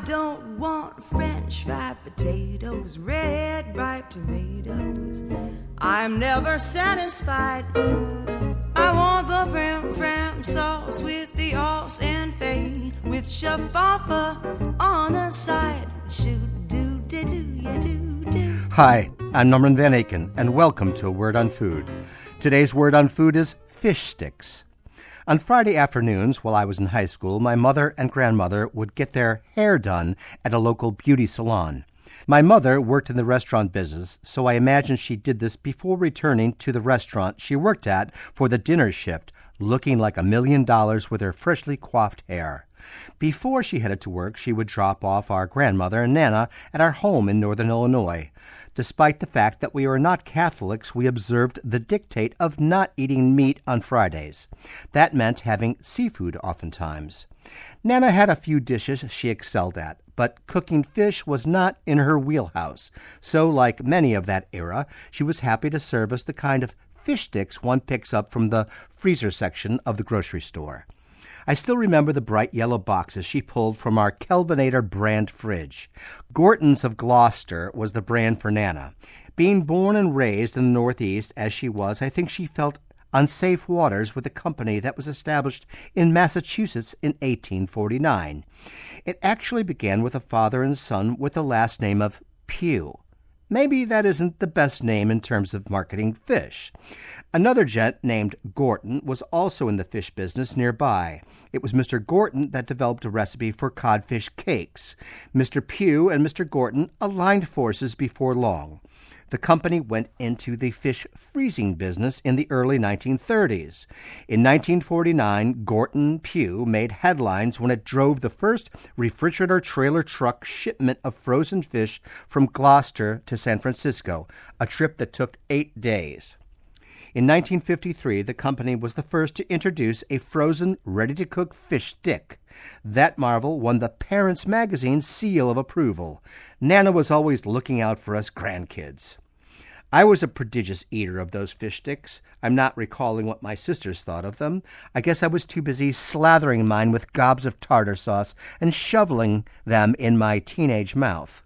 don't want French fried potatoes, red ripe tomatoes. I'm never satisfied. I want the fram sauce with the os and fade, with shaffa on the side. Shoot-do-do-do-ya-do-do. Hi, I'm Norman Van Aken, and welcome to A Word on Food. Today's word on food is fish sticks. On Friday afternoons, while I was in high school, my mother and grandmother would get their hair done at a local beauty salon. My mother worked in the restaurant business, so I imagine she did this before returning to the restaurant she worked at for the dinner shift, looking like $1 million with her freshly coiffed hair. Before she headed to work, she would drop off our grandmother and Nana at our home in northern Illinois. Despite the fact that we are not Catholics, we observed the dictate of not eating meat on Fridays. That meant having seafood oftentimes. Nana had a few dishes she excelled at, but cooking fish was not in her wheelhouse. So, like many of that era, she was happy to serve us the kind of fish sticks one picks up from the freezer section of the grocery store. I still remember the bright yellow boxes she pulled from our Kelvinator brand fridge. Gorton's of Gloucester was the brand for Nana. Being born and raised in the Northeast as she was, I think she felt on safe waters with a company that was established in Massachusetts in 1849. It actually began with a father and son with the last name of Pugh. Maybe that isn't the best name in terms of marketing fish. Another gent named Gorton was also in the fish business nearby. It was Mr. Gorton that developed a recipe for codfish cakes. Mr. Pugh and Mr. Gorton aligned forces before long. The company went into the fish freezing business in the early 1930s. In 1949, Gorton Pugh made headlines when it drove the first refrigerator trailer truck shipment of frozen fish from Gloucester to San Francisco, a trip that took 8 days. In 1953, the company was the first to introduce a frozen, ready-to-cook fish stick. That marvel won the Parents Magazine seal of approval. Nana was always looking out for us grandkids. I was a prodigious eater of those fish sticks. I'm not recalling what my sisters thought of them. I guess I was too busy slathering mine with gobs of tartar sauce and shoveling them in my teenage mouth.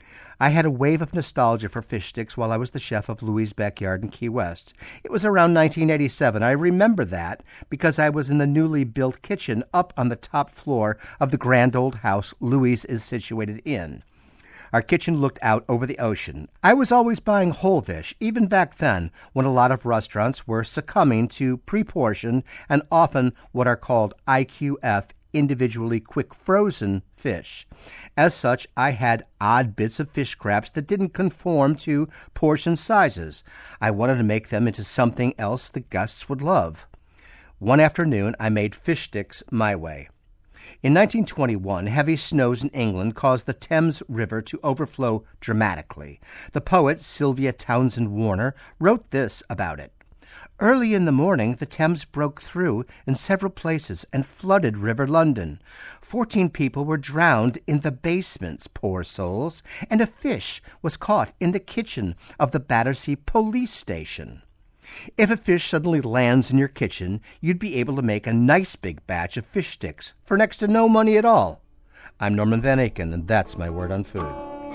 I had a wave of nostalgia for fish sticks while I was the chef of Louis' Backyard in Key West. It was around 1987. I remember that because I was in the newly built kitchen up on the top floor of the grand old house Louis is situated in. Our kitchen looked out over the ocean. I was always buying whole fish, even back then, when a lot of restaurants were succumbing to pre-portioned and often what are called IQF, individually quick frozen fish. As such, I had odd bits of fish scraps that didn't conform to portion sizes. I wanted to make them into something else the guests would love. One afternoon, I made fish sticks my way. In 1921, heavy snows in England caused the Thames River to overflow dramatically. The poet Sylvia Townsend Warner wrote this about it. Early in the morning, the Thames broke through in several places and flooded River London. 14 people were drowned in the basements, poor souls, and a fish was caught in the kitchen of the Battersea police station. If a fish suddenly lands in your kitchen, you'd be able to make a nice big batch of fish sticks for next to no money at all. I'm Norman Van Aken, and that's my word on food.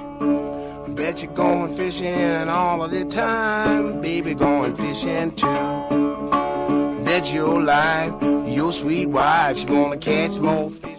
Bet you're going fishing all of the time, baby going fishing too. Bet your life, your sweet wife, she's gonna catch more fish.